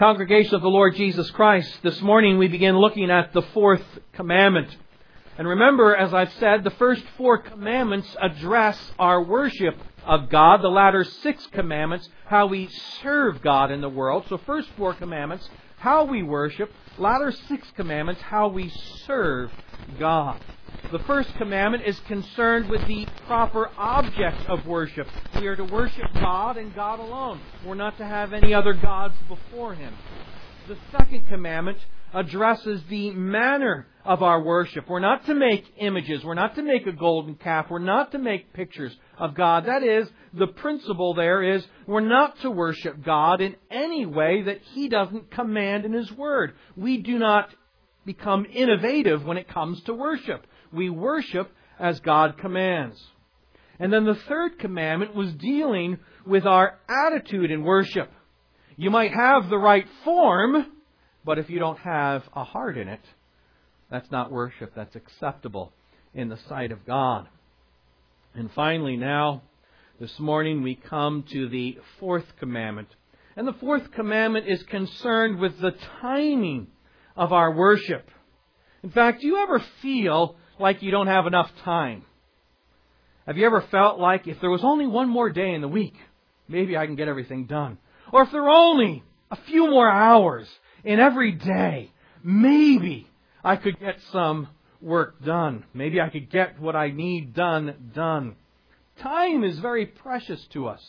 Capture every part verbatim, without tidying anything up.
Congregation of the Lord Jesus Christ, this morning we begin looking at the fourth commandment. And remember, as I've said, the first four commandments address our worship of God. The latter six commandments, how we serve God in the world. So first four commandments, how we worship. Latter six commandments, how we serve God. The first commandment is concerned with the proper object of worship. We are to worship God and God alone. We're not to have any other gods before Him. The second commandment addresses the manner of our worship. We're not to make images. We're not to make a golden calf. We're not to make pictures of God. That is, the principle there is we're not to worship God in any way that He doesn't command in His Word. We do not become innovative when it comes to worship. We worship as God commands. And then the third commandment was dealing with our attitude in worship. You might have the right form, but if you don't have a heart in it, that's not worship that's acceptable in the sight of God. And finally now, this morning we come to the fourth commandment. And the fourth commandment is concerned with the timing of our worship. In fact, do you ever feel like you don't have enough time? Have you ever felt like if there was only one more day in the week, maybe I can get everything done? Or if there were only a few more hours in every day, maybe I could get some work done. Maybe I could get what I need done, done. Time is very precious to us.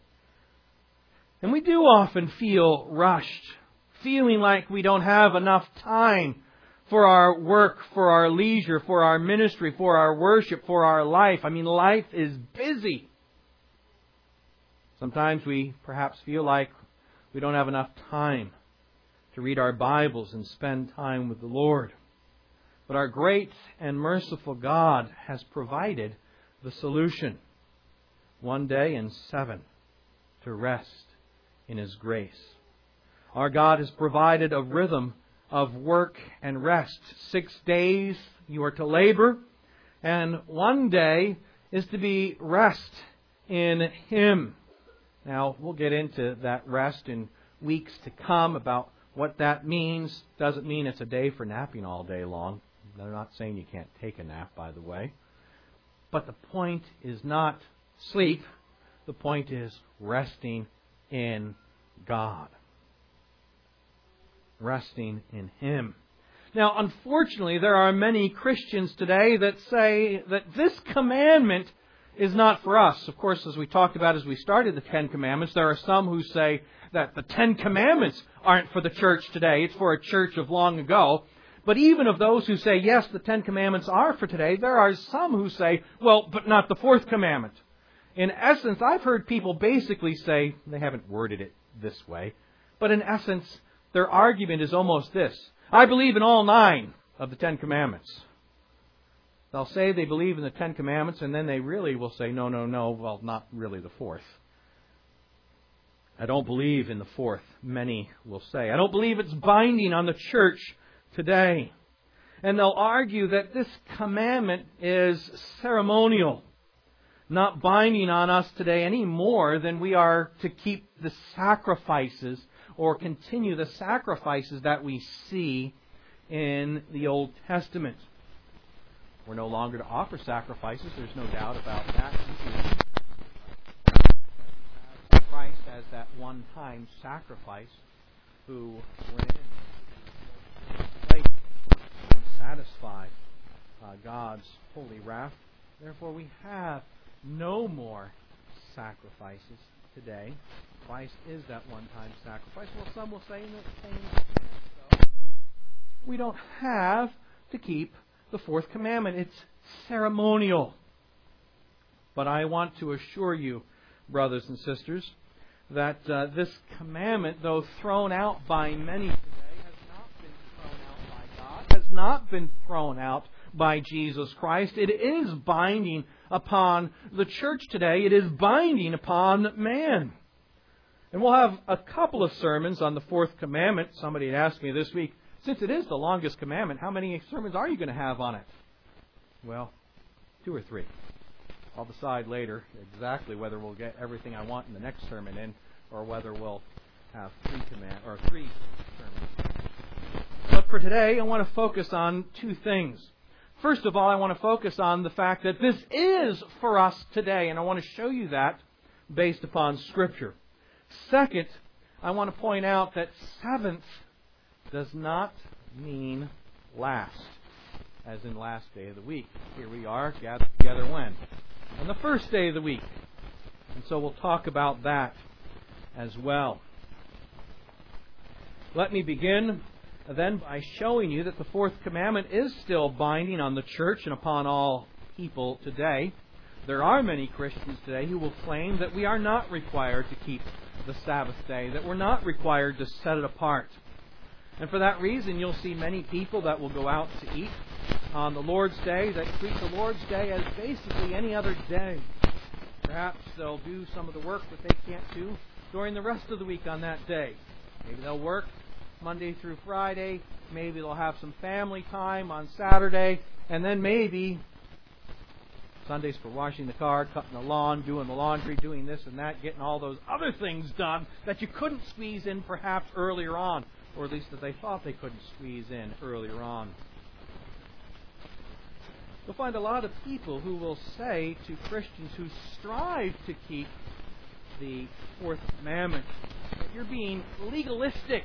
And we do often feel rushed, feeling like we don't have enough time for our work, for our leisure, for our ministry, for our worship, for our life. I mean, life is busy. Sometimes we perhaps feel like we don't have enough time to read our Bibles and spend time with the Lord. But our great and merciful God has provided the solution. One day in seven to rest in His grace. Our God has provided a rhythm of work and rest. Six days you are to labor, and one day is to be rest in Him. Now, we'll get into that rest in weeks to come about what that means. Doesn't mean it's a day for napping all day long. They're not saying you can't take a nap, by the way. But the point is not sleep. The point is resting in God. Resting in Him. Now, unfortunately, there are many Christians today that say that this commandment is not for us. Of course, as we talked about as we started the Ten Commandments, there are some who say that the Ten Commandments aren't for the church today. It's for a church of long ago. But even of those who say, yes, the Ten Commandments are for today, there are some who say, well, but not the fourth commandment. In essence, I've heard people basically say, they haven't worded it this way, but in essence, their argument is almost this. I believe in all nine of the Ten Commandments. They'll say they believe in the Ten Commandments, and then they really will say, no, no, no, well, not really the fourth. I don't believe in the fourth, many will say. I don't believe it's binding on the church today. And they'll argue that this commandment is ceremonial, not binding on us today any more than we are to keep the sacrifices or continue the sacrifices that we see in the Old Testament. We're no longer to offer sacrifices. There's no doubt about that. Christ as that one-time sacrifice who went in and satisfied uh, God's holy wrath. Therefore, we have no more sacrifices today. Christ is that one-time sacrifice. Well, some will say in the same so we don't have to keep the fourth commandment. It's ceremonial. But I want to assure you, brothers and sisters, that uh, this commandment, though thrown out by many today, has not been thrown out by God, has not been thrown out by Jesus Christ. It is binding upon the church today. It is binding upon man. And we'll have a couple of sermons on the fourth commandment. Somebody had asked me this week, since it is the longest commandment, how many sermons are you going to have on it? Well, two or three. I'll decide later exactly whether we'll get everything I want in the next sermon in, or whether we'll have three command or three sermons. But for today, I want to focus on two things. First of all, I want to focus on the fact that this is for us today, and I want to show you that based upon Scripture. Second, I want to point out that seventh does not mean last, as in last day of the week. Here we are, gathered together when? On the first day of the week. And so we'll talk about that as well. Let me begin then by showing you that the fourth commandment is still binding on the church and upon all people today. There are many Christians today who will claim that we are not required to keep the Sabbath day, that we're not required to set it apart. And for that reason, you'll see many people that will go out to eat on the Lord's Day, that treat the Lord's Day as basically any other day. Perhaps they'll do some of the work that they can't do during the rest of the week on that day. Maybe they'll work Monday through Friday. Maybe they'll have some family time on Saturday. And then maybe Sundays for washing the car, cutting the lawn, doing the laundry, doing this and that, getting all those other things done that you couldn't squeeze in perhaps earlier on. Or at least that they thought they couldn't squeeze in earlier on. You'll find a lot of people who will say to Christians who strive to keep the fourth commandment that you're being legalistic.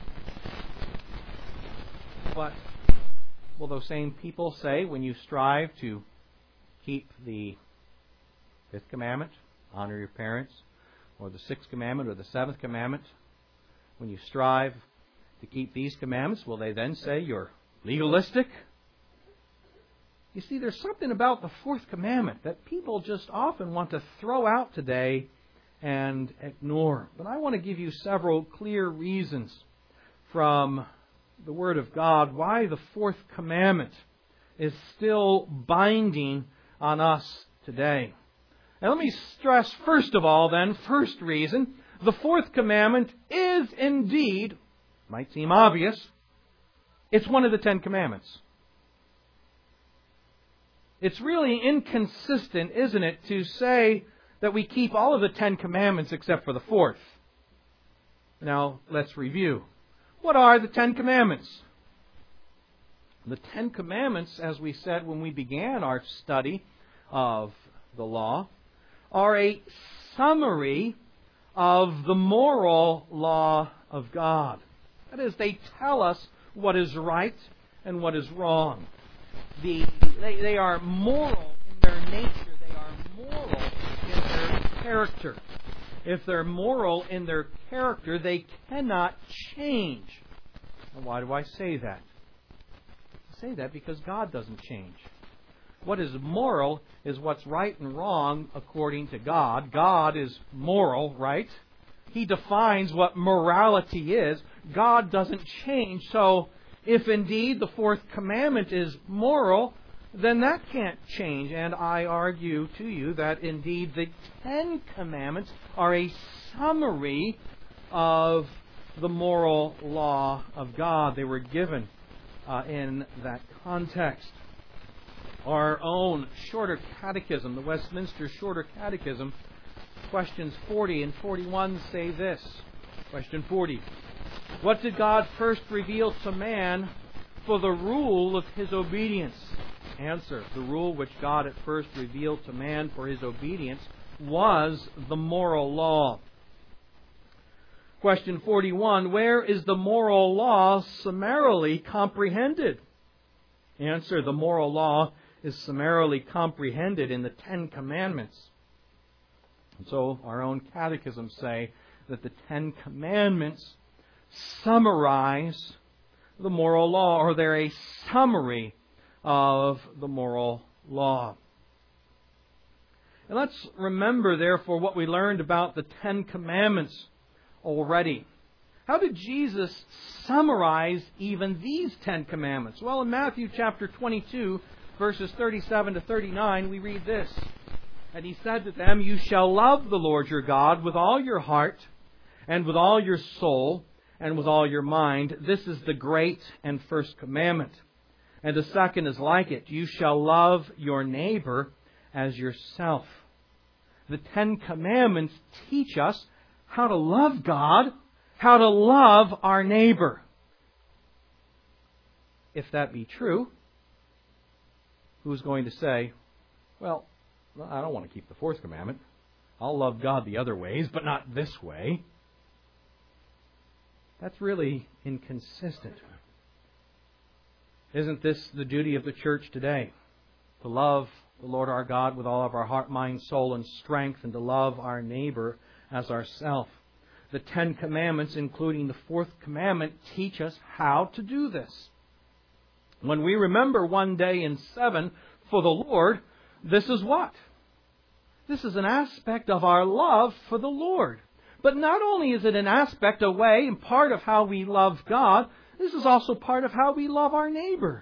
But will those same people say when you strive to keep the fifth commandment, honor your parents, or the sixth commandment or the seventh commandment, when you strive to keep these commandments, will they then say you're legalistic? You see, there's something about the fourth commandment that people just often want to throw out today and ignore. But I want to give you several clear reasons from the Word of God why the fourth commandment is still binding on us today. Now let me stress first of all then, first reason, the fourth commandment is indeed, might seem obvious, it's one of the Ten Commandments. It's really inconsistent, isn't it, to say that we keep all of the Ten Commandments except for the fourth. Now, let's review. What are the Ten Commandments? The Ten Commandments, as we said when we began our study of the law, are a summary of the moral law of God. That is, they tell us what is right and what is wrong. The, they, they are moral in their nature. They are moral in their character. If they're moral in their character, they cannot change. And why do I say that? I say that because God doesn't change. What is moral is what's right and wrong according to God. God is moral, right? He defines what morality is. God doesn't change. So, if indeed the fourth commandment is moral, then that can't change. And I argue to you that indeed the Ten Commandments are a summary of the moral law of God. They were given uh, in that context. Our own shorter catechism, the Westminster Shorter Catechism, questions forty and forty-one say this. Question forty. What did God first reveal to man for the rule of his obedience? Answer. The rule which God at first revealed to man for his obedience was the moral law. Question forty-one. Where is the moral law summarily comprehended? Answer. The moral law is summarily comprehended in the Ten Commandments. And so our own catechisms say that the Ten Commandments summarize the moral law, or they're a summary of the moral law. And let's remember, therefore, what we learned about the Ten Commandments already. How did Jesus summarize even these Ten Commandments? Well, in Matthew chapter twenty-two, verses thirty-seven to thirty-nine, we read this. And He said to them, You shall love the Lord your God with all your heart, and with all your soul, and with all your mind. This is the great and first commandment. And the second is like it. You shall love your neighbor as yourself. The Ten Commandments teach us how to love God how to love our neighbor. If that be true, who's going to say, well, I don't want to keep the fourth commandment. I'll love God the other ways, but not this way. That's really inconsistent. Isn't this the duty of the church today? To love the Lord our God with all of our heart, mind, soul, and strength, and to love our neighbor as ourself. The Ten Commandments, including the fourth commandment, teach us how to do this. When we remember one day in seven for the Lord, this is what? This is an aspect of our love for the Lord. But not only is it an aspect, a way, and part of how we love God, this is also part of how we love our neighbor.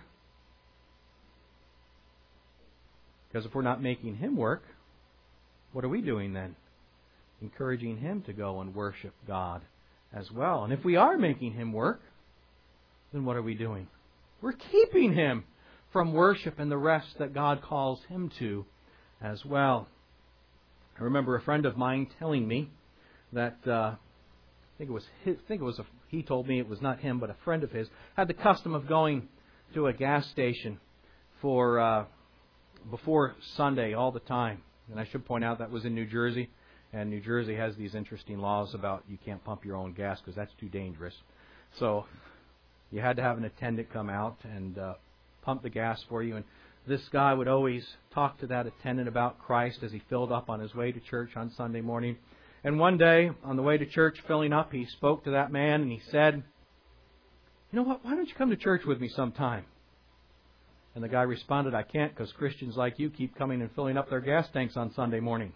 Because if we're not making Him work, what are we doing then? Encouraging Him to go and worship God as well. And if we are making Him work, then what are we doing? We're keeping Him from worship and the rest that God calls Him to as well. I remember a friend of mine telling me that uh, I think it was his, I think it was a, he told me it was not him, but a friend of his had the custom of going to a gas station for uh, before Sunday all the time. And I should point out that was in New Jersey, and New Jersey has these interesting laws about you can't pump your own gas because that's too dangerous. So you had to have an attendant come out and uh, pump the gas for you. And this guy would always talk to that attendant about Christ as he filled up on his way to church on Sunday morning. And one day, on the way to church filling up, he spoke to that man and he said, you know what, why don't you come to church with me sometime? And the guy responded, I can't because Christians like you keep coming and filling up their gas tanks on Sunday morning.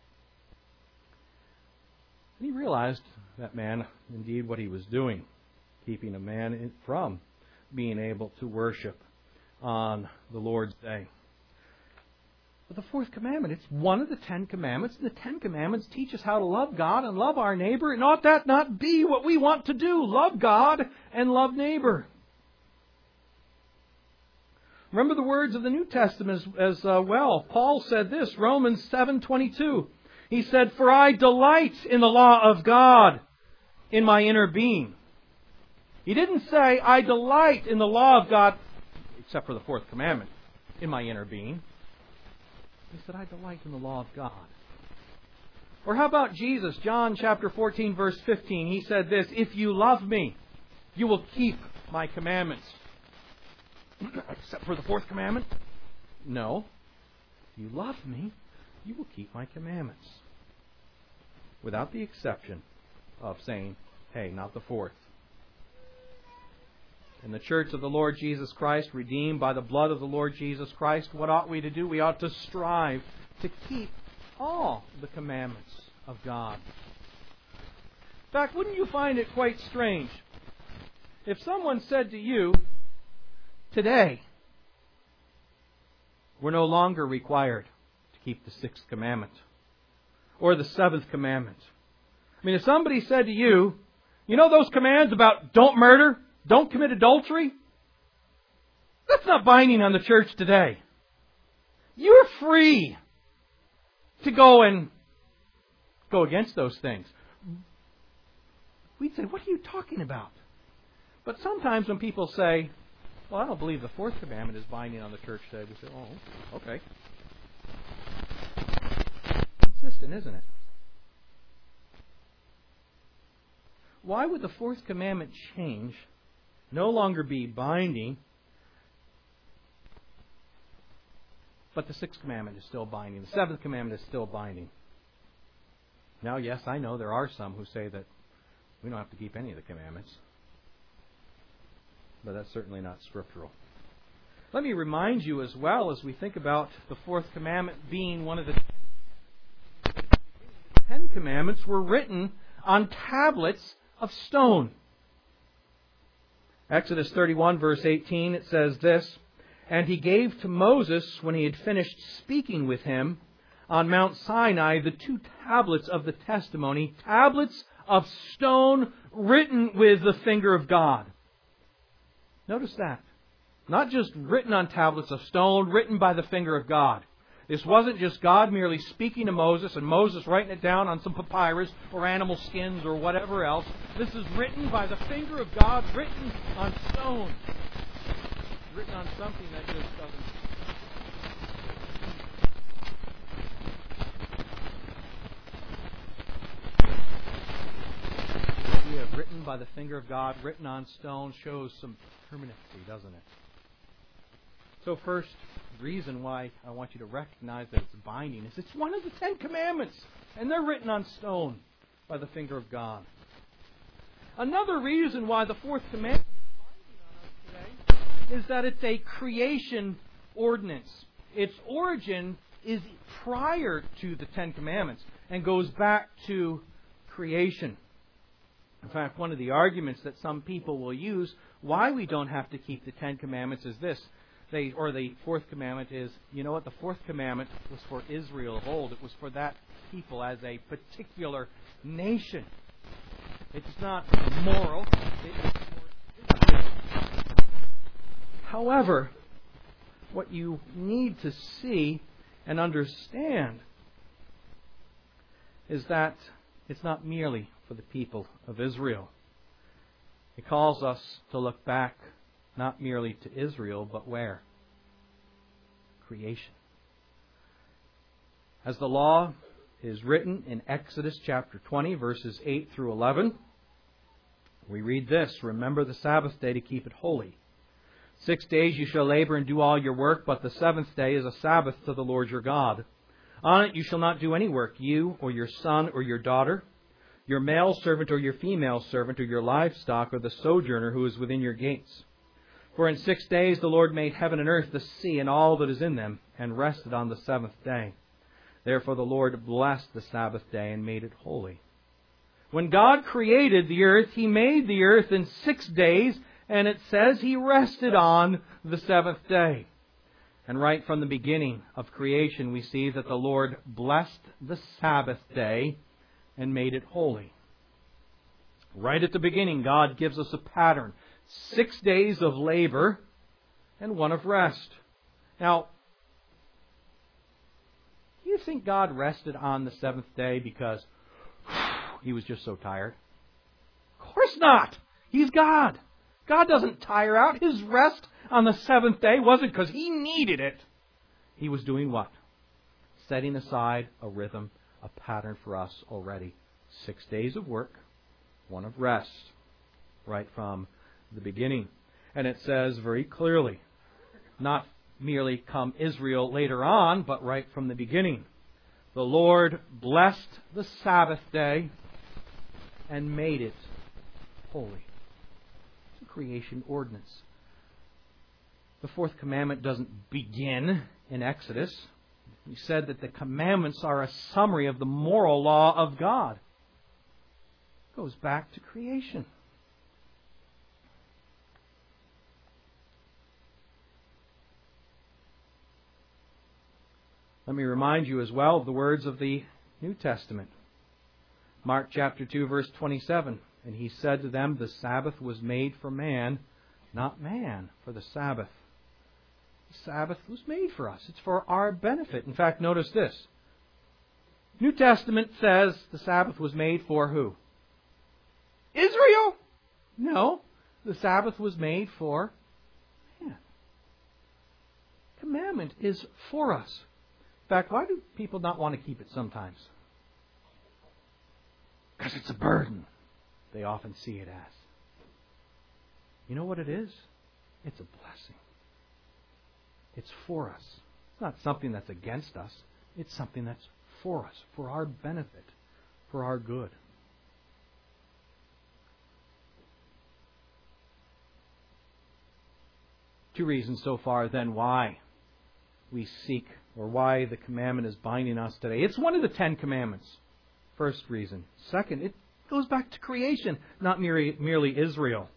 And he realized, that man, indeed what he was doing, keeping a man from being able to worship on the Lord's Day. But the fourth commandment, it's one of the Ten Commandments, and the Ten Commandments teach us how to love God and love our neighbor. And ought that not be what we want to do? Love God and love neighbor. Remember the words of the New Testament as, as uh, well. Paul said this, Romans seven twenty-two. He said, for I delight in the law of God in my inner being. He didn't say, I delight in the law of God, except for the fourth commandment, in my inner being. He said, I delight in the law of God. Or how about Jesus? John chapter fourteen, verse fifteen. He said this, if you love me, you will keep my commandments. Except for the fourth commandment? No. If you love me, you will keep my commandments. Without the exception of saying, hey, not the fourth. In the church of the Lord Jesus Christ, redeemed by the blood of the Lord Jesus Christ, what ought we to do? We ought to strive to keep all the commandments of God. In fact, wouldn't you find it quite strange if someone said to you, today, we're no longer required to keep the sixth commandment or the seventh commandment? I mean, if somebody said to you, you know those commands about don't murder, don't commit adultery? That's not binding on the church today. You're free to go and go against those things. We'd say, what are you talking about? But sometimes when people say, well, I don't believe the fourth commandment is binding on the church today, we say, oh, okay. Consistent, isn't it? Why would the fourth commandment change, no longer be binding, but the sixth commandment is still binding? The seventh commandment is still binding. Now, yes, I know there are some who say that we don't have to keep any of the commandments. But that's certainly not scriptural. Let me remind you as well, as we think about the fourth commandment being one of the Ten Commandments were written on tablets of stone. Exodus thirty-one, verse eighteen, it says this, and he gave to Moses, when he had finished speaking with him, on Mount Sinai, the two tablets of the testimony, tablets of stone written with the finger of God. Notice that. Not just written on tablets of stone, written by the finger of God. This wasn't just God merely speaking to Moses and Moses writing it down on some papyrus or animal skins or whatever else. This is written by the finger of God, written on stone. Written on something that just doesn't. The idea of written by the finger of God, written on stone, shows some permanency, doesn't it? So first reason why I want you to recognize that it's binding is it's one of the Ten Commandments, and they're written on stone by the finger of God. Another reason why the fourth commandment is binding on us today is that it's a creation ordinance. Its origin is prior to the Ten Commandments and goes back to creation. In fact, one of the arguments that some people will use why we don't have to keep the Ten Commandments is this. They, or the fourth commandment is, you know what, the fourth commandment was for Israel of old. It was for that people as a particular nation. It's not moral. It is for Israel. However, what you need to see and understand is that it's not merely for the people of Israel. It calls us to look back not merely to Israel, but where? Creation. As the law is written in Exodus chapter twenty, verses eight through eleven, we read this: Remember the Sabbath day to keep it holy. Six days you shall labor and do all your work, but the seventh day is a Sabbath to the Lord your God. On it you shall not do any work, you or your son or your daughter, your male servant or your female servant, or your livestock, or the sojourner who is within your gates. For in six days the Lord made heaven and earth, the sea, and all that is in them, and rested on the seventh day. Therefore the Lord blessed the Sabbath day and made it holy. When God created the earth, He made the earth in six days, and it says He rested on the seventh day. And right from the beginning of creation, we see that the Lord blessed the Sabbath day and made it holy. Right at the beginning, God gives us a pattern. Six days of labor and one of rest. Now, do you think God rested on the seventh day because He was just so tired? Of course not. He's God. God doesn't tire out. His rest on the seventh day wasn't because He needed it. He was doing what? Setting aside a rhythm, a pattern for us already. Six days of work, one of rest, right from the beginning. And it says very clearly, not merely come Israel later on, but right from the beginning. The Lord blessed the Sabbath day and made it holy. It's a creation ordinance. The fourth commandment doesn't begin in Exodus. We said that the commandments are a summary of the moral law of God. It goes back to creation. Let me remind you as well of the words of the New Testament. Mark chapter two, verse twenty-seven. And He said to them, the Sabbath was made for man, not man for the Sabbath. The Sabbath was made for us. It's for our benefit. In fact, notice this. New Testament says the Sabbath was made for who? Israel? No. The Sabbath was made for man. Commandment is for us. In fact, why do people not want to keep it sometimes? Because it's a burden. They often see it as. You know what it is? It's a blessing. It's for us. It's not something that's against us. It's something that's for us, for our benefit, for our good. Two reasons so far then why we seek, or why the commandment is binding us today. It's one of the Ten Commandments. First reason. Second, it goes back to creation, not merely, merely Israel.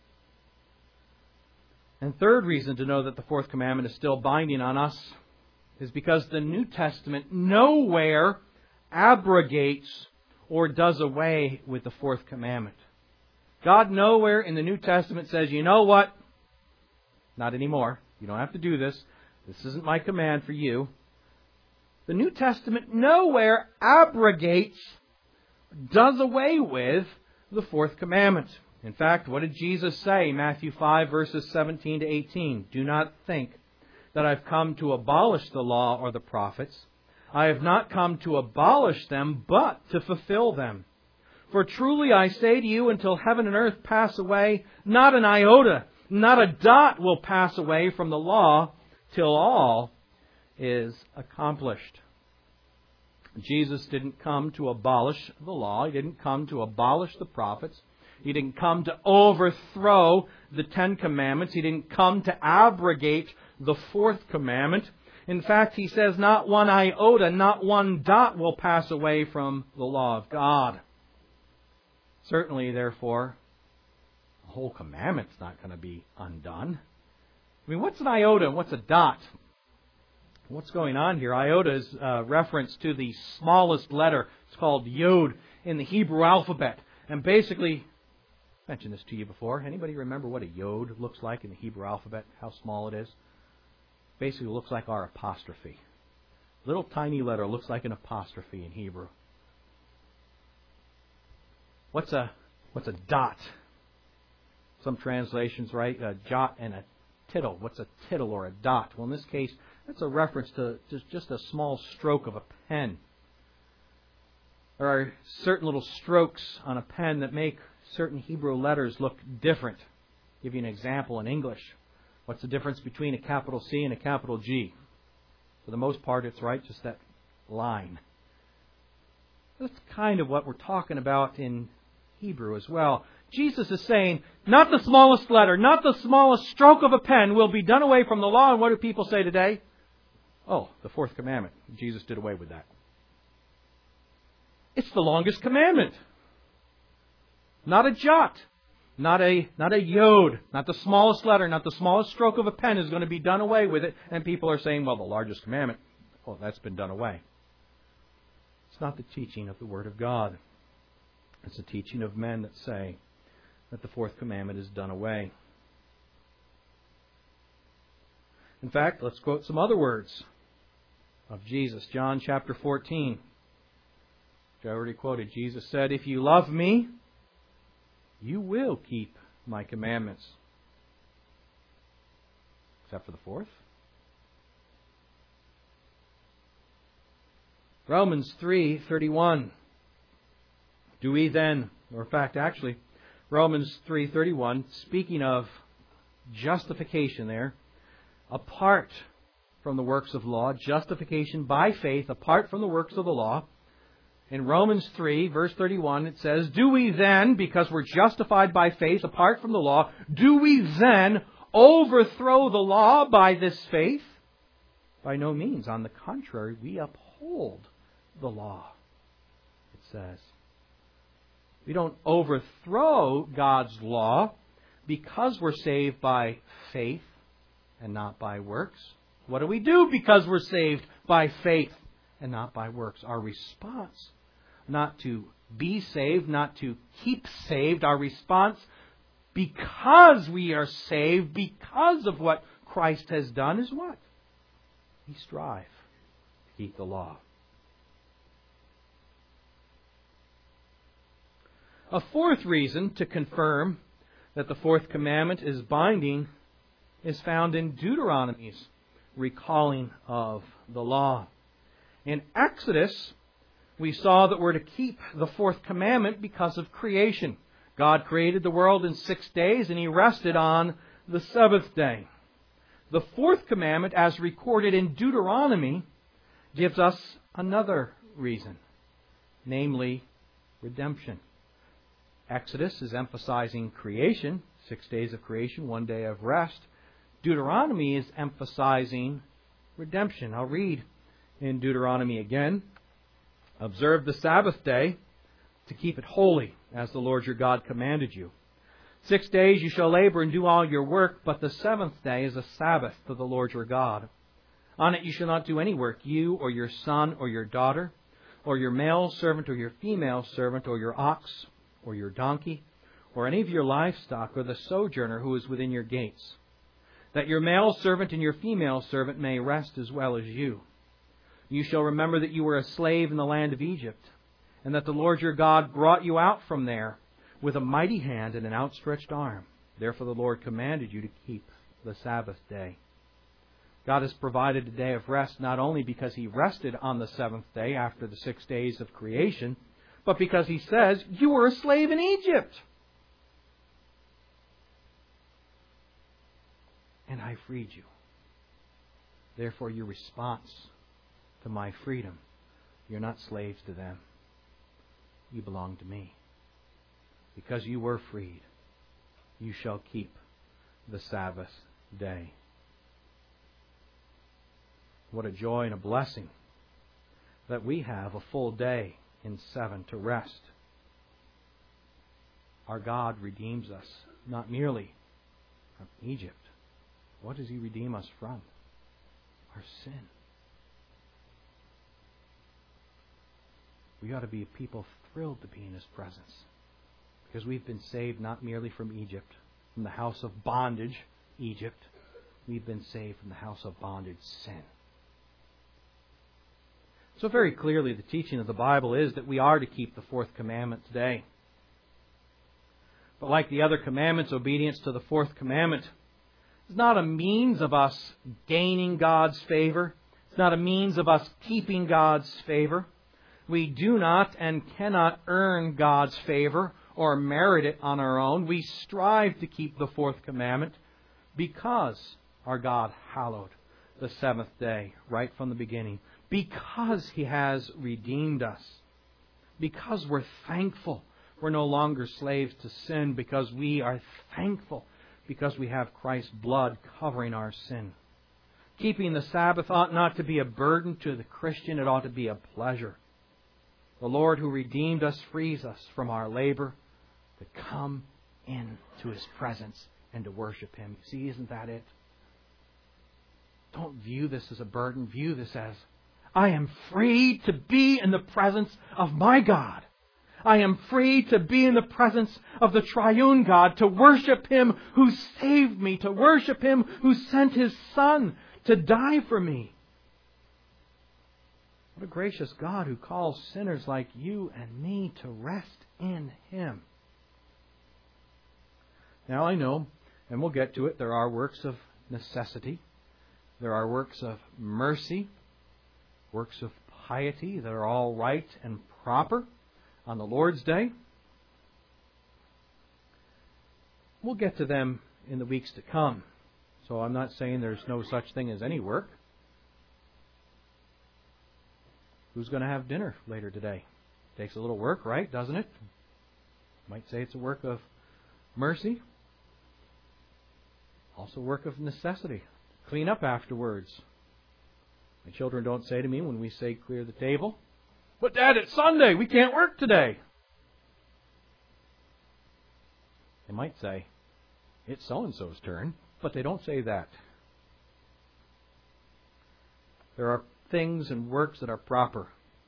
And third reason to know that the fourth commandment is still binding on us is because the New Testament nowhere abrogates or does away with the fourth commandment. God nowhere in the New Testament says, you know what? Not anymore. You don't have to do this. This isn't my command for you. The New Testament nowhere abrogates, does away with the fourth commandment. In fact, what did Jesus say? Matthew five, verses seventeen to eighteen. Do not think that I've come to abolish the law or the prophets. I have not come to abolish them, but to fulfill them. For truly I say to you, until heaven and earth pass away, not an iota, not a dot will pass away from the law till all is accomplished. Jesus didn't come to abolish the law. He didn't come to abolish the prophets. He didn't come to overthrow the Ten Commandments. He didn't come to abrogate the fourth commandment. In fact, he says not one iota, not one dot will pass away from the law of God. Certainly, therefore, the whole commandment's not going to be undone. I mean, what's an iota and what's a dot? What's going on here? Iota is a reference to the smallest letter. It's called yod in the Hebrew alphabet. And basically, I mentioned this to you before. Anybody remember what a yod looks like in the Hebrew alphabet? How small it is? Basically, it looks like our apostrophe. Little tiny letter looks like an apostrophe in Hebrew. What's a what's a dot? Some translations write a jot and a tittle. What's a tittle or a dot? Well, in this case, that's a reference to just, just a small stroke of a pen. There are certain little strokes on a pen that make certain Hebrew letters look different. I'll give you an example in English. What's the difference between a capital C and a capital G? For the most part, it's right, just that line. That's kind of what we're talking about in Hebrew as well. Jesus is saying, not the smallest letter, not the smallest stroke of a pen will be done away from the law. And what do people say today? Oh, the fourth commandment. Jesus did away with that. It's the longest commandment. Not a jot. Not a, not a yod. Not the smallest letter. Not the smallest stroke of a pen is going to be done away with it. And people are saying, well, the largest commandment, oh, that's been done away. It's not the teaching of the Word of God. It's the teaching of men that say that the fourth commandment is done away. In fact, let's quote some other words of Jesus. John chapter fourteen, which I already quoted. Jesus said, if you love me, you will keep my commandments. Except for the fourth. Romans three thirty-one. Do we then, or in fact, actually, Romans three thirty-one, speaking of justification there, apart from the works of law, justification by faith, apart from the works of the law. In Romans three, verse thirty-one, it says, do we then, because we're justified by faith, apart from the law, do we then overthrow the law by this faith? By no means. On the contrary, we uphold the law, it says. We don't overthrow God's law because we're saved by faith and not by works. What do we do because we're saved by faith and not by works? Our response, not to be saved, not to keep saved. Our response, because we are saved, because of what Christ has done, is what? We strive to keep the law. A fourth reason to confirm that the fourth commandment is binding is found in Deuteronomy's recalling of the law. In Exodus, we saw that we're to keep the fourth commandment because of creation. God created the world in six days and He rested on the seventh day. The fourth commandment, as recorded in Deuteronomy, gives us another reason, namely redemption. Exodus is emphasizing creation, six days of creation, one day of rest. Deuteronomy is emphasizing redemption. I'll read in Deuteronomy again. Observe the Sabbath day to keep it holy, as the Lord your God commanded you. Six days you shall labor and do all your work, but the seventh day is a Sabbath to the Lord your God. On it you shall not do any work, you or your son or your daughter, or your male servant or your female servant, or your ox or your donkey, or any of your livestock, or the sojourner who is within your gates, that your male servant and your female servant may rest as well as you. You shall remember that you were a slave in the land of Egypt, and that the Lord your God brought you out from there with a mighty hand and an outstretched arm. Therefore the Lord commanded you to keep the Sabbath day. God has provided a day of rest not only because He rested on the seventh day after the six days of creation, but because He says, you were a slave in Egypt. And I freed you. Therefore your response to my freedom, you're not slaves to them. You belong to me. Because you were freed, you shall keep the Sabbath day. What a joy and a blessing that we have a full day in seven to rest. Our God redeems us, not merely from Egypt. What does He redeem us from? Our sin. We ought to be a people thrilled to be in His presence, because we've been saved not merely from Egypt, from the house of bondage, Egypt. We've been saved from the house of bondage, sin. So very clearly the teaching of the Bible is that we are to keep the fourth commandment today. But like the other commandments, obedience to the fourth commandment is not a means of us gaining God's favor. It's not a means of us keeping God's favor. We do not and cannot earn God's favor or merit it on our own. We strive to keep the fourth commandment because our God hallowed the seventh day right from the beginning. Because He has redeemed us. Because we're thankful. We're no longer slaves to sin. Because we are thankful. Because we have Christ's blood covering our sin. Keeping the Sabbath ought not to be a burden to the Christian. It ought to be a pleasure. The Lord who redeemed us frees us from our labor to come into His presence and to worship Him. See, isn't that it? Don't view this as a burden. View this as, I am free to be in the presence of my God. I am free to be in the presence of the triune God, to worship Him who saved me, to worship Him who sent His Son to die for me. What a gracious God who calls sinners like you and me to rest in Him. Now I know, and we'll get to it, there are works of necessity. There are works of mercy, works of piety that are all right and proper on the Lord's Day. We'll get to them in the weeks to come. So I'm not saying there's no such thing as any work. Who's going to have dinner later today? Takes a little work, right? Doesn't it? Might say it's a work of mercy. Also work of necessity. Clean up afterwards. My children don't say to me when we say clear the table, but Dad, it's Sunday. We can't work today. They might say, it's so-and-so's turn, but they don't say that. There are things and works that are proper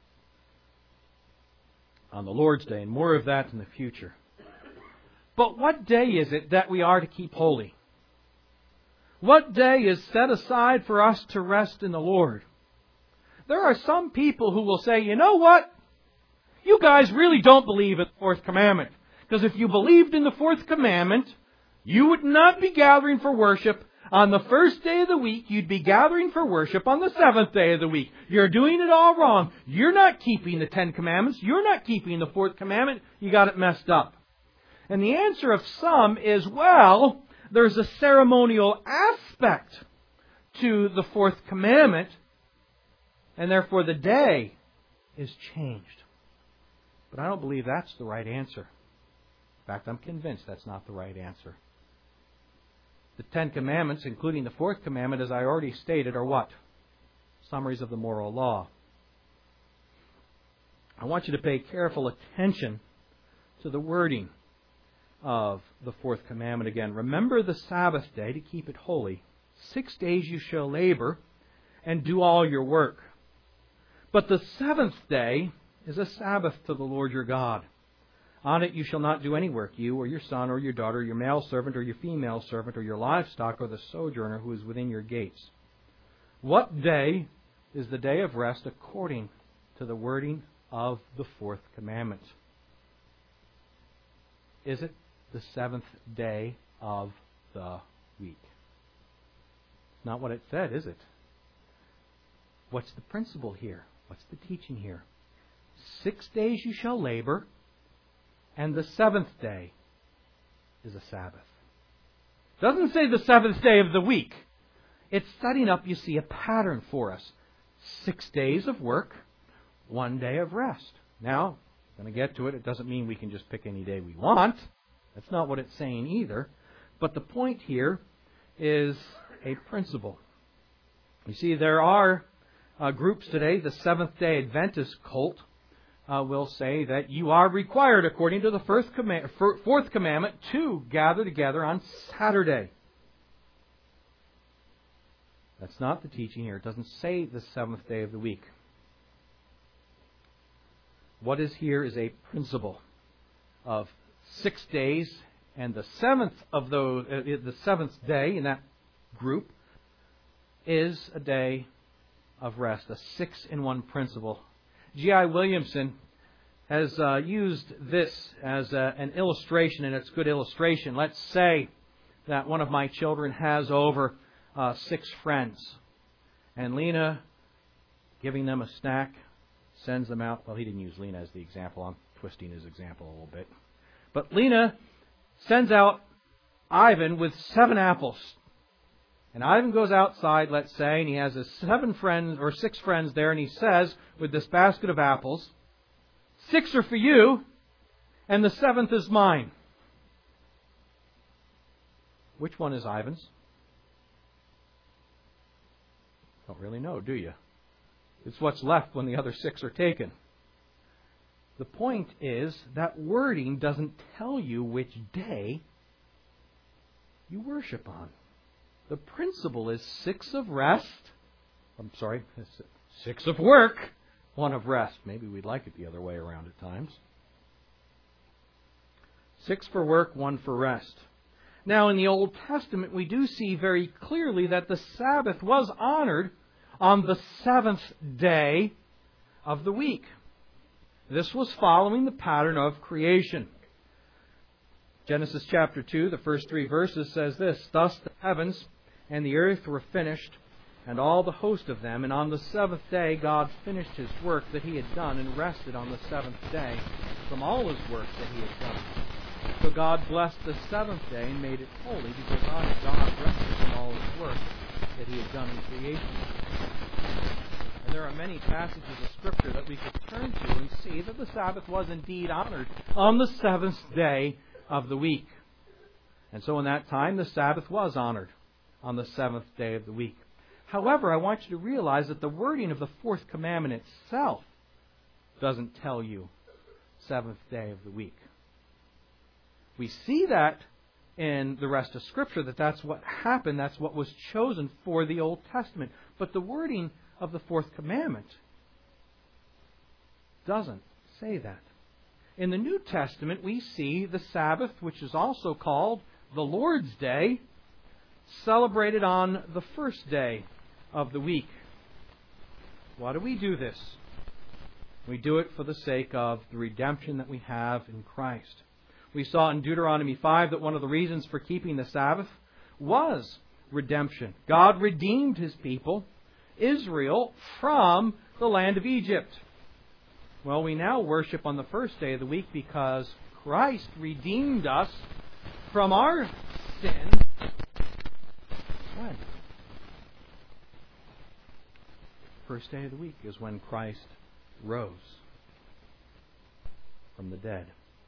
on the Lord's Day, and more of that in the future. But what day is it that we are to keep holy? What day is set aside for us to rest in the Lord? There are some people who will say, you know what? You guys really don't believe in the fourth commandment. Because if you believed in the fourth commandment, you would not be gathering for worship on the first day of the week. You'd be gathering for worship on the seventh day of the week. You're doing it all wrong. You're not keeping the Ten Commandments. You're not keeping the fourth commandment. You got it messed up. And the answer of some is, well, there's a ceremonial aspect to the fourth commandment, and therefore the day is changed. But I don't believe that's the right answer. In fact, I'm convinced that's not the right answer. The Ten Commandments, including the fourth commandment, as I already stated, are what? Summaries of the moral law. I want you to pay careful attention to the wording of the fourth commandment again. Remember the Sabbath day to keep it holy. Six days you shall labor and do all your work. But the seventh day is a Sabbath to the Lord your God. On it you shall not do any work, you or your son or your daughter, your male servant or your female servant, or your livestock, or the sojourner who is within your gates. What day is the day of rest according to the wording of the fourth commandment. Is it the seventh day of the week? It's not what it said, is it? What's the principle here? What's the teaching here? Six days you shall labor, and the seventh day is a Sabbath. It doesn't say the seventh day of the week. It's setting up, you see, a pattern for us. Six days of work, one day of rest. Now, I'm going to get to it. It doesn't mean we can just pick any day we want. That's not what it's saying either. But the point here is a principle. You see, there are uh, groups today, the Seventh-day Adventist cult uh, will say that you are required, according to the first command, fourth commandment, to gather together on Saturday. That's not the teaching here. It doesn't say the seventh day of the week. What is here is a principle of six days, and the seventh of those, uh, the seventh day in that group is a day of rest, a six-in-one principle. G I Williamson has uh, used this as a, an illustration, and it's a good illustration. Let's say that one of my children has over uh, six friends, and Lena, giving them a snack, sends them out. Well, he didn't use Lena as the example. I'm twisting his example a little bit. But Lena sends out Ivan with seven apples. And Ivan goes outside, let's say, and he has his seven friends or six friends there, and he says, with this basket of apples, six are for you, and the seventh is mine. Which one is Ivan's? Don't really know, do you? It's what's left when the other six are taken. The point is that wording doesn't tell you which day you worship on. The principle is six of rest. I'm sorry, six of work, one of rest. Maybe we'd like it the other way around at times. Six for work, one for rest. Now, in the Old Testament, we do see very clearly that the Sabbath was honored on the seventh day of the week. This was following the pattern of creation. Genesis chapter two, the first three verses says this, "Thus the heavens and the earth were finished, and all the host of them. And on the seventh day God finished His work that He had done, and rested on the seventh day from all His work that He had done. So God blessed the seventh day and made it holy, because God, God rested from all His work that He had done in creation." And there are many passages of Scripture that we could turn to and see that the Sabbath was indeed honored on the seventh day of the week. And so in that time, the Sabbath was honored on the seventh day of the week. However, I want you to realize that the wording of the fourth commandment itself doesn't tell you seventh day of the week. We see that in the rest of Scripture, that that's what happened, that's what was chosen for the Old Testament. But the wording of the fourth commandment doesn't say that. In the New Testament, we see the Sabbath, which is also called the Lord's Day, celebrated on the first day of the week. Why do we do this? We do it for the sake of the redemption that we have in Christ. We saw in Deuteronomy five that one of the reasons for keeping the Sabbath was redemption. God redeemed His people, Israel, from the land of Egypt. Well, we now worship on the first day of the week because Christ redeemed us from our sin. When? First day of the week is when Christ rose from the dead.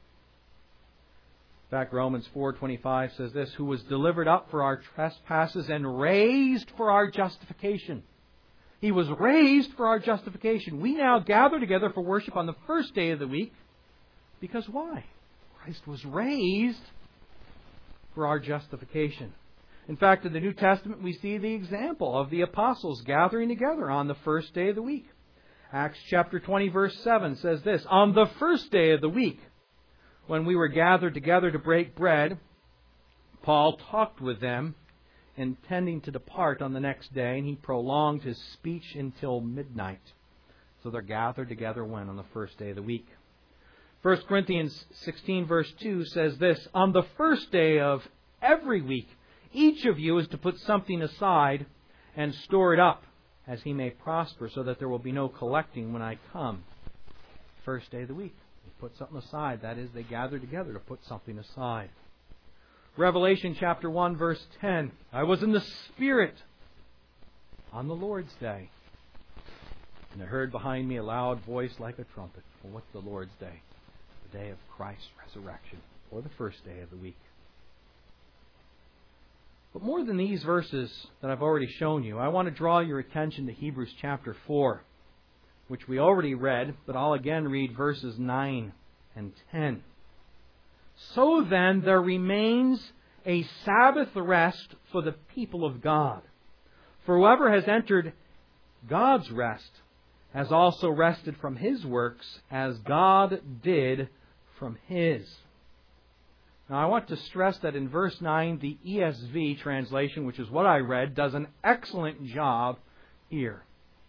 In fact, Romans four twenty-five says this, "Who was delivered up for our trespasses and raised for our justification." He was raised for our justification. We now gather together for worship on the first day of the week because why? Christ was raised for our justification. In fact, in the New Testament, we see the example of the apostles gathering together on the first day of the week. Acts chapter twenty, verse seven says this, "On the first day of the week, when we were gathered together to break bread, Paul talked with them intending to depart on the next day, and he prolonged his speech until midnight. So they're gathered together when? On the first day of the week. First Corinthians sixteen verse two says this, "On the first day of every week, each of you is to put something aside and store it up, as he may prosper, so that there will be no collecting when I come." First day of the week. They put something aside. That is, they gather together to put something aside. Revelation chapter one verse ten. "I was in the Spirit on the Lord's day, and I heard behind me a loud voice like a trumpet." Well, what's the Lord's day? The day of Christ's resurrection, or the first day of the week. But more than these verses that I've already shown you, I want to draw your attention to Hebrews chapter four, which we already read, but I'll again read verses nine and ten. "So then there remains a Sabbath rest for the people of God. For whoever has entered God's rest has also rested from his works, as God did from his." Now I want to stress that in verse nine, the E S V translation, which is what I read, does an excellent job here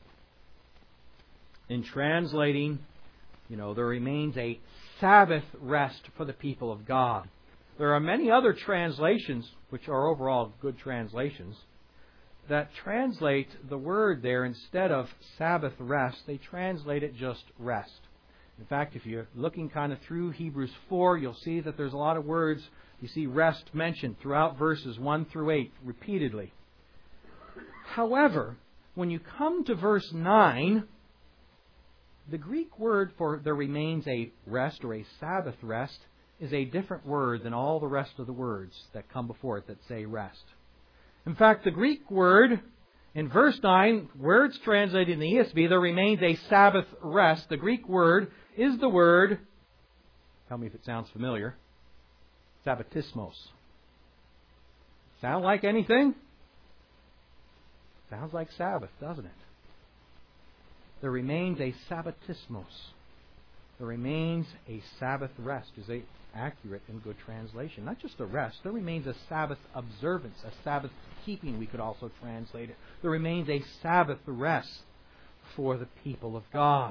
in translating, you know, there remains a Sabbath rest for the people of God. There are many other translations, which are overall good translations, that translate the word there instead of Sabbath rest, they translate it just rest. In fact, if you're looking kind of through Hebrews four, you'll see that there's a lot of words. You see rest mentioned throughout verses one through eight repeatedly. However, when you come to verse nine, the Greek word for "there remains a rest" or a Sabbath rest is a different word than all the rest of the words that come before it that say rest. In fact, the Greek word in verse nine, where it's translated in the E S V, "there remains a Sabbath rest," the Greek word is the word, tell me if it sounds familiar, sabbatismos. Sound like anything? Sounds like Sabbath, doesn't it? There remains a sabbatismos. There remains a Sabbath rest is a accurate and good translation. Not just a rest. There remains a Sabbath observance, a Sabbath keeping, we could also translate it. There remains a Sabbath rest for the people of God.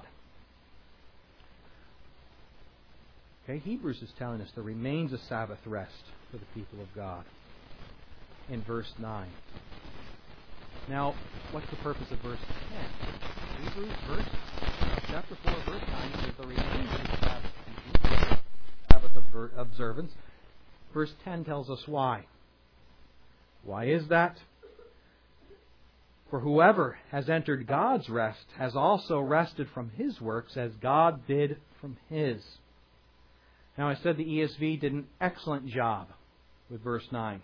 Okay, Hebrews is telling us there remains a Sabbath rest for the people of God in verse nine. Now, what's the purpose of verse ten? Hebrews verse, uh, chapter four, verse nine says there remains a Sabbath keeping, Sabbath observance. Verse ten tells us why. Why is that? "For whoever has entered God's rest has also rested from his works, as God did from his." Now I said the E S V did an excellent job with verse nine.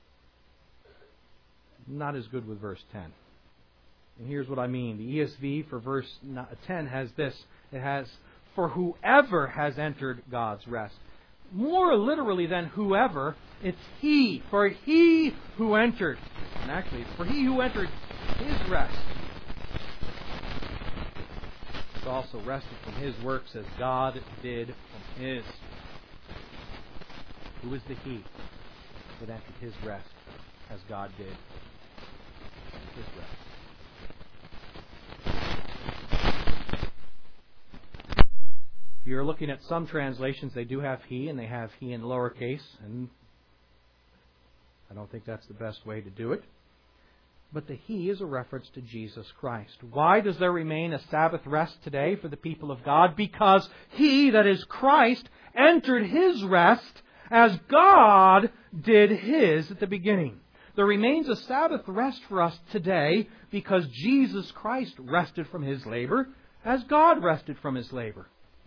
Not as good with verse ten. And here's what I mean. The E S V for verse ten has this. It has, "For whoever has entered God's rest." More literally than whoever, it's he. For he who entered. And actually, for he who entered his rest has also rested from his works, as God did from his. Who is the he that entered his rest, as God did his rest? If you're looking at some translations, they do have he, and they have he in lowercase, and I don't think that's the best way to do it. But the he is a reference to Jesus Christ. Why does there remain a Sabbath rest today for the people of God? Because he, that is Christ, entered his rest as God did his at the beginning. There remains a Sabbath rest for us today because Jesus Christ rested from his labor as God rested from his labor.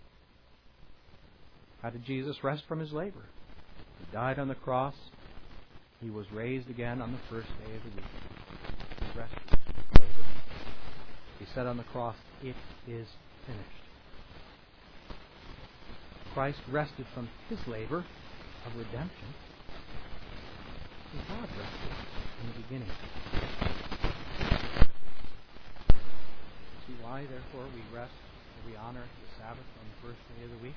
How did Jesus rest from his labor? He died on the cross. He was raised again on the first day of the week. He rested from his labor. He said on the cross, "It is finished." Christ rested from his labor of redemption. And God rested in the beginning. See why, therefore, we rest and we honor the Sabbath on the first day of the week?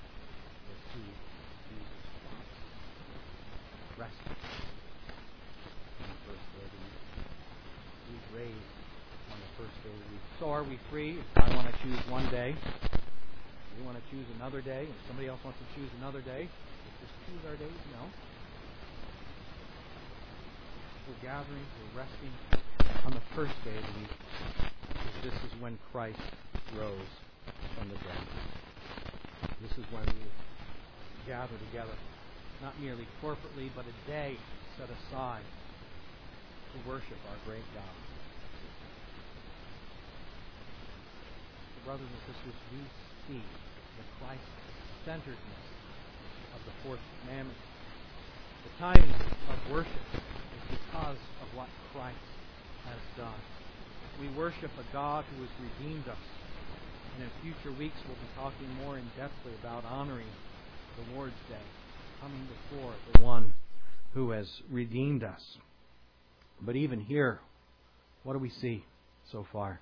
Because he, Jesus Christ, rested raised on the first day of the week. So are we free? If I want to choose one day, we want to choose another day, if somebody else wants to choose another day, we just choose our days? No. We're gathering, we're resting on the first day of the week, because this is when Christ rose from the dead. This is when we gather together, not merely corporately, but a day set aside to worship our great God. So, brothers and sisters, we see the Christ-centeredness of the fourth commandment. The timing of worship is because of what Christ has done. We worship a God who has redeemed us. And in future weeks we'll be talking more in-depthly about honoring the Lord's Day, coming before the one who has redeemed us. But even here, what do we see so far?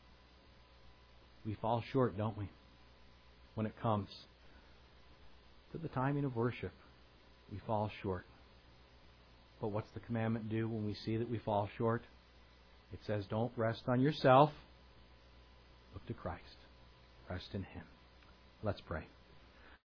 We fall short, don't we? When it comes to the timing of worship, we fall short. But what's the commandment do when we see that we fall short? It says, don't rest on yourself. Look to Christ. Rest in Him. Let's pray.